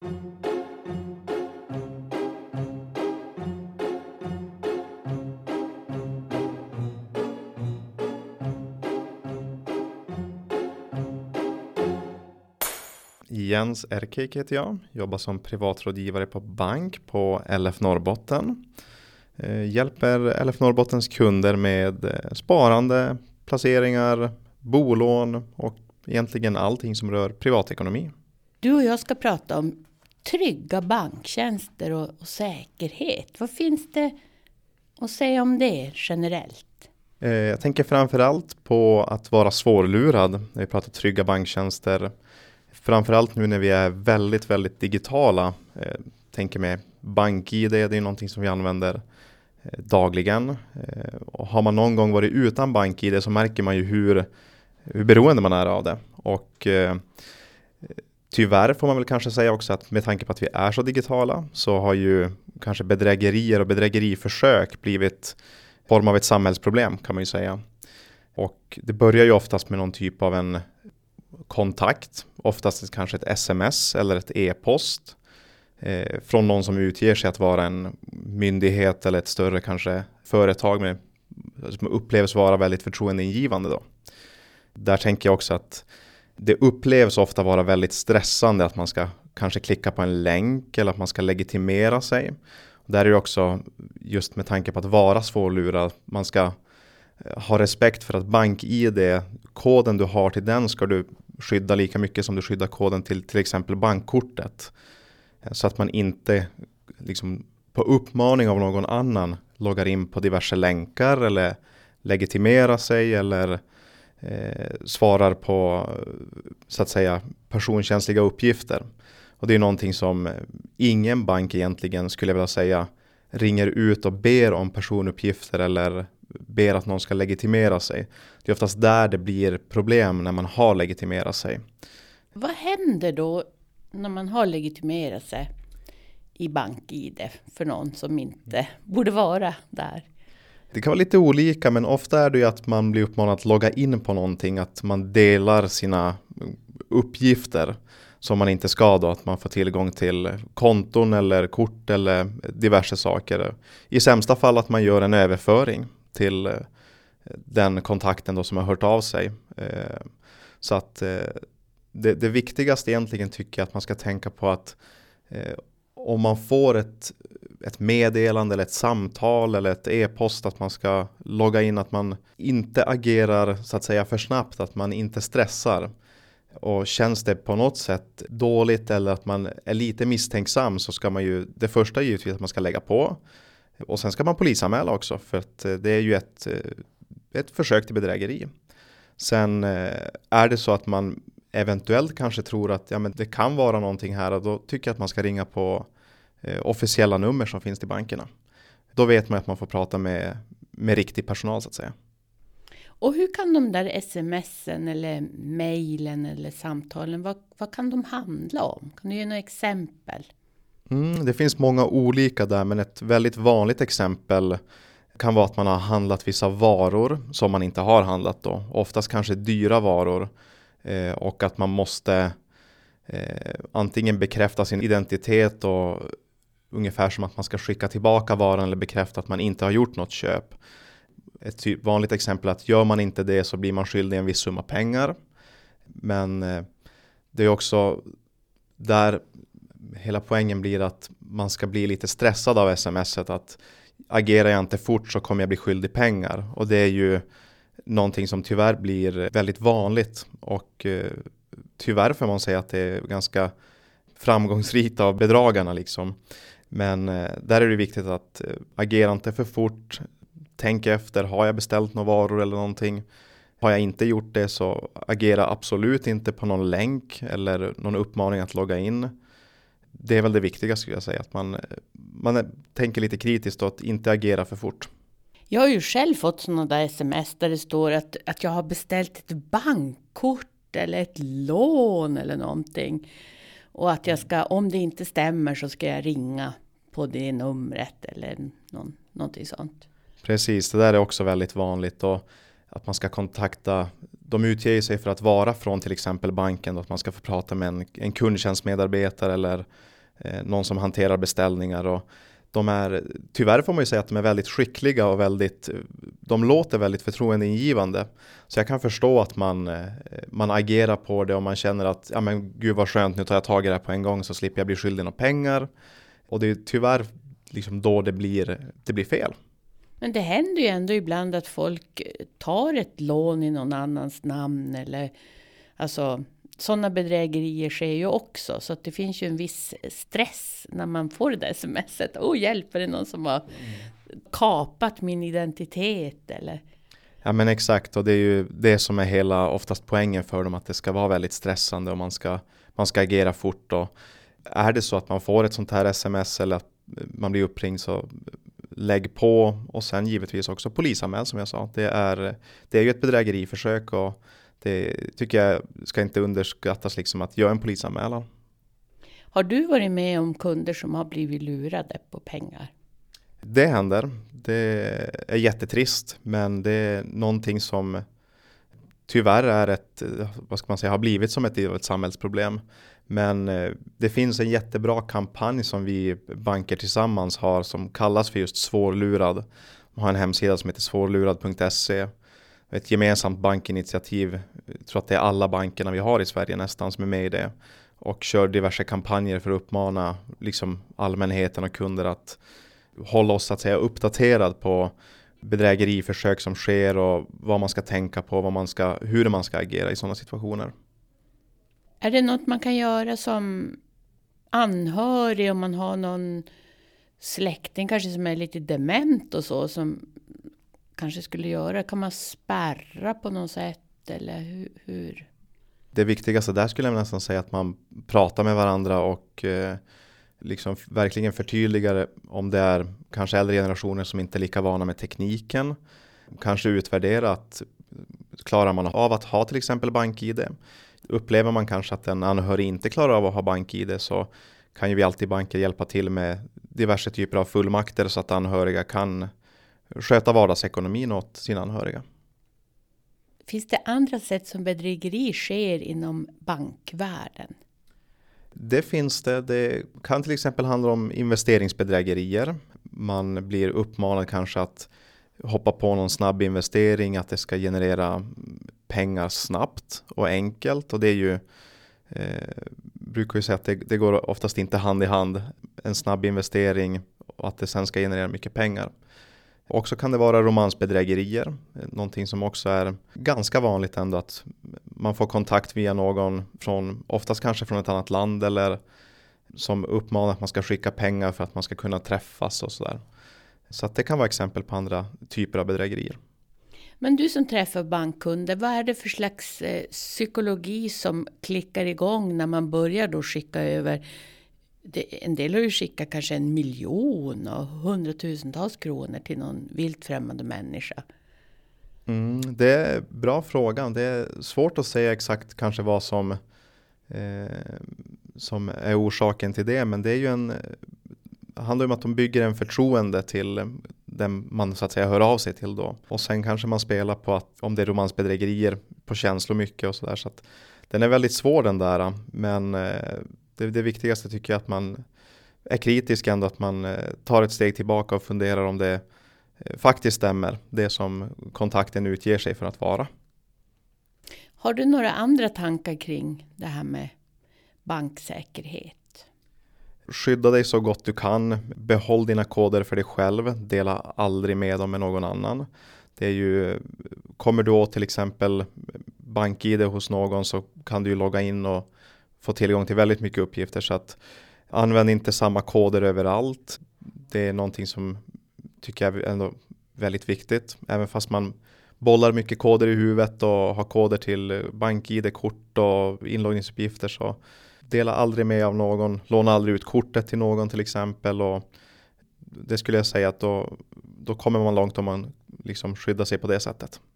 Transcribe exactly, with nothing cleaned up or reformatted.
Jens Erkik heter jag. Jobbar som privatrådgivare på bank på L F Norrbotten. Hjälper L F Norrbottens kunder med sparande, placeringar, bolån och egentligen allting som rör privatekonomi. Du och jag ska prata om trygga banktjänster och, och säkerhet. Vad finns det att säga om det generellt? Jag tänker framförallt på att vara svårlurad när vi pratar trygga banktjänster. Framförallt nu när vi är väldigt, väldigt digitala. Eh, tänker med BankID, det är någonting som vi använder eh, dagligen. Eh, och har man någon gång varit utan BankID så märker man ju hur, hur beroende man är av det. Och eh, tyvärr får man väl kanske säga också att med tanke på att vi är så digitala så har ju kanske bedrägerier och bedrägeriförsök blivit form av ett samhällsproblem kan man ju säga. Och det börjar ju oftast med någon typ av en kontakt, oftast kanske ett sms eller ett e-post eh, från någon som utger sig att vara en myndighet eller ett större kanske företag med, som upplevs vara väldigt förtroendeingivande då. Där tänker jag också att det upplevs ofta vara väldigt stressande att man ska kanske klicka på en länk eller att man ska legitimera sig. Där är det också just med tanke på att vara svårlurad, man ska ha respekt för att BankID, koden du har till den ska du skydda lika mycket som du skyddar koden till till exempel bankkortet. Så att man inte liksom på uppmaning av någon annan loggar in på diverse länkar eller legitimerar sig eller eh, svarar på så att säga personkänsliga uppgifter. Och det är någonting som ingen bank egentligen skulle jag vilja säga ringer ut och ber om personuppgifter eller ber att någon ska legitimera sig. Det är oftast där det blir problem när man har legitimerat sig. Vad händer då när man har legitimerat sig i BankID för någon som inte borde vara där? Det kan vara lite olika, men ofta är det ju att man blir uppmanad att logga in på någonting, att man delar sina uppgifter som man inte ska då, att man får tillgång till konton eller kort eller diverse saker. I sämsta fall att man gör en överföring till den kontakten då som har hört av sig. Så att det, det viktigaste egentligen tycker jag att man ska tänka på att om man får ett, ett meddelande eller ett samtal eller ett e-post att man ska logga in, att man inte agerar så att säga för snabbt, att man inte stressar. Och känns det på något sätt dåligt eller att man är lite misstänksam så ska man ju, det första är givetvis att man ska lägga på. Och sen ska man polisanmäla också för att det är ju ett, ett försök till bedrägeri. Sen är det så att man eventuellt kanske tror att ja, men det kan vara någonting här, och då tycker jag att man ska ringa på eh, officiella nummer som finns i bankerna. Då vet man att man får prata med, med riktig personal så att säga. Och hur kan de där smsen eller mejlen eller samtalen, vad, vad kan de handla om? Kan du ge några exempel? Mm, det finns många olika där, men ett väldigt vanligt exempel kan vara att man har handlat vissa varor som man inte har handlat då. Oftast kanske dyra varor. Eh, och att man måste eh, antingen bekräfta sin identitet och ungefär som att man ska skicka tillbaka varan eller bekräfta att man inte har gjort något köp. Ett typ, vanligt exempel är att gör man inte det så blir man skyldig en viss summa pengar. Men eh, det är också där hela poängen blir att man ska bli lite stressad av smset, att agerar jag inte fort så kommer jag bli skyldig pengar. Och det är ju någonting som tyvärr blir väldigt vanligt, och eh, tyvärr får man säga att det är ganska framgångsrikt av bedragarna liksom. Men eh, där är det viktigt att eh, agera inte för fort, tänk efter, har jag beställt några varor eller någonting? Har jag inte gjort det så agera absolut inte på någon länk eller någon uppmaning att logga in. Det är väl det viktigaste skulle jag säga, att man, man är, tänker lite kritiskt och att inte agera för fort. Jag har ju själv fått sådana där sms där det står att, att jag har beställt ett bankkort eller ett lån eller någonting. Och att jag ska, om det inte stämmer så ska jag ringa på det numret eller någon, någonting sånt. Precis, det där är också väldigt vanligt, och att man ska kontakta, de utger sig för att vara från till exempel banken, att man ska få prata med en, en kundtjänstmedarbetare eller eh, någon som hanterar beställningar. Och de är, tyvärr får man ju säga att de är väldigt skickliga och väldigt, de låter väldigt förtroendeingivande. Så jag kan förstå att man, man agerar på det och man känner att ja men gud vad skönt, nu tar jag tag i det här på en gång så slipper jag bli skyldig några pengar. Och det är tyvärr liksom då det blir, det blir fel. Men det händer ju ändå ibland att folk tar ett lån i någon annans namn eller alltså sådana bedrägerier sker ju också, så att det finns ju en viss stress när man får det där smset. Åh, hjälper det någon som har kapat min identitet eller? Ja men exakt, och det är ju det som är hela oftast poängen för dem, att det ska vara väldigt stressande och man ska, man ska agera fort. Och är det så att man får ett sånt här sms eller att man blir uppringd, så lägg på, och sen givetvis också polisanmäl som jag sa. Det är, det är ju ett bedrägeriförsök och det tycker jag ska inte underskattas liksom att göra en polisanmälan. Har du varit med om kunder som har blivit lurade på pengar? Det händer. Det är jättetrist, men det är någonting som tyvärr är ett, vad ska man säga, har blivit som ett, ett samhällsproblem. Men det finns en jättebra kampanj som vi banker tillsammans har som kallas för just Svårlurad. De har en hemsida som heter svårlurad punkt se. Ett gemensamt bankinitiativ. Jag tror att det är alla bankerna vi har i Sverige nästan som är med i det. Och kör diverse kampanjer för att uppmana liksom allmänheten och kunder att hålla oss så att säga uppdaterad på bedrägeriförsök som sker och vad man ska tänka på, vad man ska, hur man ska agera i sådana situationer. Är det något man kan göra som anhörig om man har någon släkting kanske som är lite dement och så som kanske skulle göra? Kan man spärra på något sätt eller hur? hur? Det viktigaste där skulle jag nästan säga att man pratar med varandra och eh, liksom verkligen förtydligar om det är kanske äldre generationer som inte är lika vana med tekniken. Kanske utvärdera att klarar man av att ha till exempel bank-I D. Upplever man kanske att en anhörig inte klarar av att ha bank-I D, så kan ju vi alltid i banker hjälpa till med diverse typer av fullmakter så att anhöriga kan sköta vardagsekonomin åt sina anhöriga. Finns det andra sätt som bedrägeri sker inom bankvärlden? Det finns det. Det kan till exempel handla om investeringsbedrägerier. Man blir uppmanad kanske att hoppa på någon snabb investering, att det ska generera pengar snabbt och enkelt. Och det är ju, eh, brukar ju säga att det, det går oftast inte hand i hand. En snabb investering och att det sen ska generera mycket pengar. Också kan det vara romansbedrägerier. Någonting som också är ganska vanligt ändå, att man får kontakt via någon från, oftast kanske från ett annat land, eller som uppmanar att man ska skicka pengar för att man ska kunna träffas och sådär. Så att det kan vara exempel på andra typer av bedrägerier. Men du som träffar bankkunder, vad är det för slags eh, psykologi som klickar igång när man börjar då skicka över? Det, en del har ju skickat kanske en miljon och hundratusentals kronor till någon vilt främmande människa. Mm, det är bra fråga. Det är svårt att säga exakt kanske vad som, eh, som är orsaken till det. Men det är ju en, det handlar om att de bygger en förtroende till den man så att säga hör av sig till då. Och sen kanske man spelar på att om det är romansbedrägerier på känslor mycket och sådär. Så att den är väldigt svår den där. Men eh, det, det viktigaste tycker jag att man är kritisk ändå. Att man eh, tar ett steg tillbaka och funderar om det eh, faktiskt stämmer. Det som kontakten utger sig för att vara. Har du några andra tankar kring det här med banksäkerhet? Skydda dig så gott du kan. Behåll dina koder för dig själv. Dela aldrig med dem med någon annan. Det är ju, kommer du åt till exempel bank-I D hos någon, så kan du ju logga in och få tillgång till väldigt mycket uppgifter. Så att använd inte samma koder överallt. Det är någonting som tycker jag är ändå väldigt viktigt. Även fast man bollar mycket koder i huvudet och har koder till bank-I D-kort och inloggningsuppgifter, så dela aldrig med av någon. Låna aldrig ut kortet till någon till exempel. Och det skulle jag säga att då, då kommer man långt om man liksom skyddar sig på det sättet.